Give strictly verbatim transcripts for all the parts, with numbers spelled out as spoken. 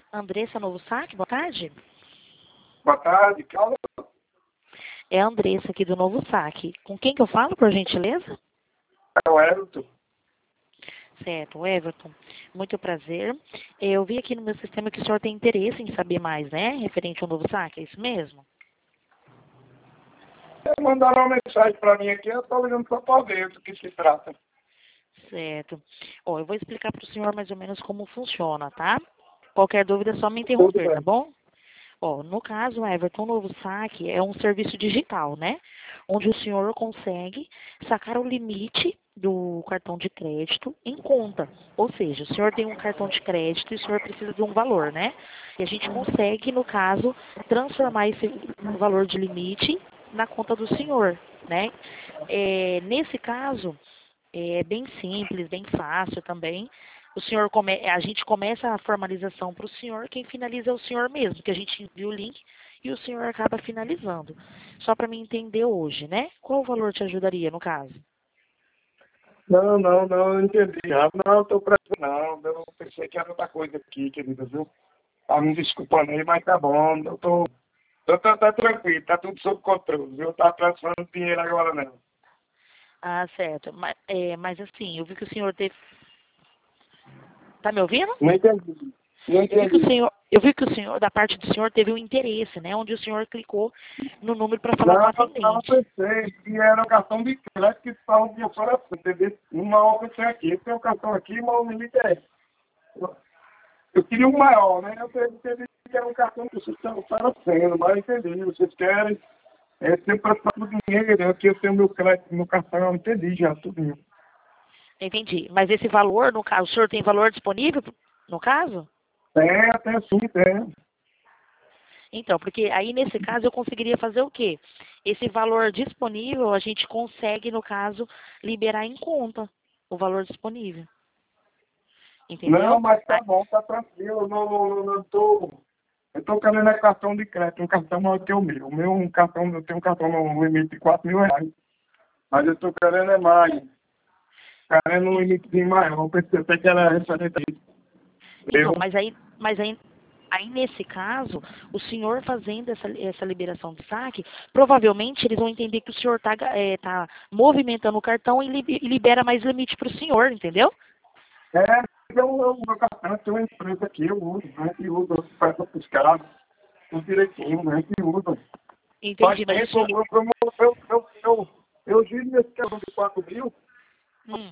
Andressa Novo Saque, boa tarde. Boa tarde, Carla. É a Andressa aqui do Novo Saque. Com quem que eu falo, por gentileza? É o Everton. Certo, Everton. Muito prazer. Eu vi aqui no meu sistema que o senhor tem interesse em saber mais, né? Referente ao Novo Saque, é isso mesmo? É, mandaram uma mensagem para mim aqui, eu estou ligando para poder do que se trata. Certo. Ó, eu vou explicar para o senhor mais ou menos como funciona, tá? Qualquer dúvida é só me Tudo interromper, tá bem. bom? Ó, no caso, Everton, o Novo Saque é um serviço digital, né? Onde o senhor consegue sacar o limite do cartão de crédito em conta. Ou seja, o senhor tem um cartão de crédito e o senhor precisa de um valor, né? E a gente consegue, no caso, transformar esse valor de limite na conta do senhor, né? É, nesse caso, é bem simples, bem fácil também. O senhor come... A gente começa a formalização para o senhor, quem finaliza é o senhor mesmo, que a gente envia o link e o senhor acaba finalizando. Só para me entender hoje, né? Qual o valor te ajudaria no caso? Não, não, não, eu entendi. Ah, não, estou preocupado, não. Eu pensei que era outra coisa aqui, querida, viu? Tá me desculpando aí, mas tá bom. Eu tô, tô, tô, tá tranquilo, tá tudo sob controle, viu? Tá transferando dinheiro agora não. Ah, certo. Mas, é, mas assim, eu vi que o senhor teve... Tá me ouvindo? Não entendi. Não Eu vi que o entendi. senhor, eu vi que o senhor, da parte do senhor, teve um interesse, né? Onde o senhor clicou no número para falar com o Não, eu não atendente. pensei que era o cartão de crédito que estava de oferecendo, entendeu? Uma hora eu pensei aqui, tem o cartão aqui, mas o limite é esse. Eu eu queria um maior, né? Eu entendi que era um cartão que vocês estão oferecendo, mas eu entendi, vocês querem é, sempre prestar o dinheiro, aqui eu tenho meu crédito, meu cartão, eu entendi já, tudo. Entendi. Mas esse valor, no caso, o senhor tem valor disponível, no caso? Tem, tem sim, tem. Então, porque aí nesse caso eu conseguiria fazer o quê? Esse valor disponível a gente consegue, no caso, liberar em conta o valor disponível. Não, Entendeu? mas Ah, tá bom, tá tranquilo, eu não, não, não tô... Eu tô querendo é cartão de crédito, um cartão maior que o meu. O meu, um cartão, eu tenho um cartão no limite de quatro mil reais. Mas eu tô querendo é mais. Querendo um en- limitezinho maior. Eu pensei até que era referente a isso. então, Eu, mas aí, mas aí, aí nesse caso, o senhor fazendo essa, essa liberação de saque, provavelmente eles vão entender que o senhor está tá movimentando o cartão e li- e libera mais limite para o senhor, entendeu? é, eu, eu, meu cartão tem uma empresa aqui, eu uso, né? Que usa, eu peço pros caras, tudo direitinho, né? Que usa. Faz Entendi, mas o tempo, senhor. eu, eu, eu, eu, eu, eu, eu giro nesse cartão de quatro mil. Hum,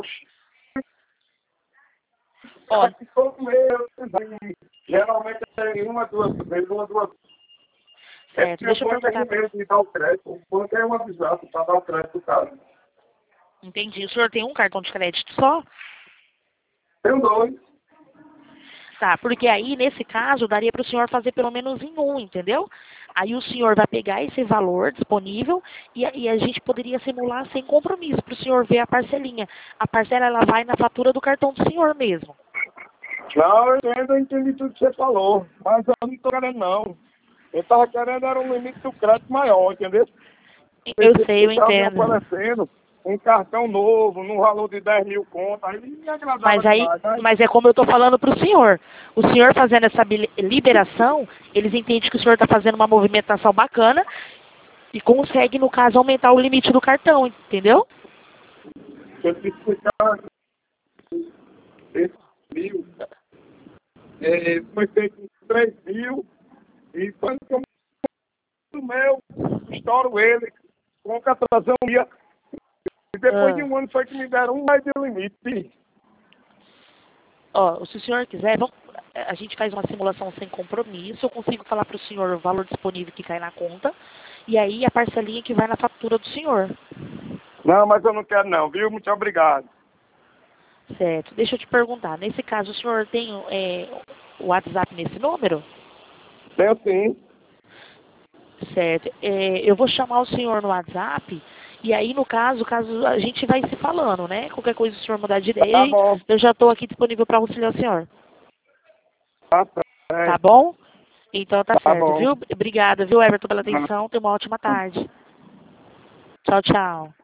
ó, Aqui todo mês, eu, geralmente é uma, duas vezes, uma, duas. É certo, porque o deixa eu banco é perguntar. medo de dar o crédito. O banco é uma desgraça para dar o crédito pro cara. Entendi. O senhor tem um cartão de crédito só? Tem dois. Tá, porque aí, nesse caso, daria para o senhor fazer pelo menos em um, entendeu? Aí o senhor vai pegar esse valor disponível e, a- e a gente poderia simular sem compromisso para o senhor ver a parcelinha. A parcela, ela vai na fatura do cartão do senhor mesmo. Não, eu entendo, eu entendi tudo que você falou. Mas eu não tô querendo, não. Eu tava querendo era um limite do crédito maior, entendeu? Eu Pensei que sei, você eu estava me entendo. oferecendo um cartão novo, num valor de dez mil contas. Aí me agradava Mas aí, demais. Mas, mas é como eu estou falando para o senhor. O senhor fazendo essa bili- liberação, eles entendem que o senhor está fazendo uma movimentação bacana e consegue, no caso, aumentar o limite do cartão, entendeu? se eu te explicar, esse mil, é, foi feito com três mil. E quando eu o meu, estouro ele com catração minha. E depois de Ah. um ano foi que me deram um mais de limite. Ó, se o senhor quiser, vamos- a gente faz uma simulação sem compromisso. Eu consigo falar para o senhor o valor disponível que cai na conta. E aí a parcelinha que vai na fatura do senhor. Não, mas eu não quero não, viu? Muito obrigado. Certo. Deixa eu te perguntar. Nesse caso, o senhor tem é, o WhatsApp nesse número? Tenho sim. Certo. É, eu vou chamar o senhor no WhatsApp. E aí, no caso, caso a gente vai se falando, né? Qualquer coisa, o senhor mudar de Tá ideia, bom. eu já estou aqui disponível para auxiliar o senhor. Tá Tá certo. bom? Então tá Tá certo, bom. viu? Obrigada, viu, Everton, pela atenção. Tenha uma ótima tarde. Tchau, tchau.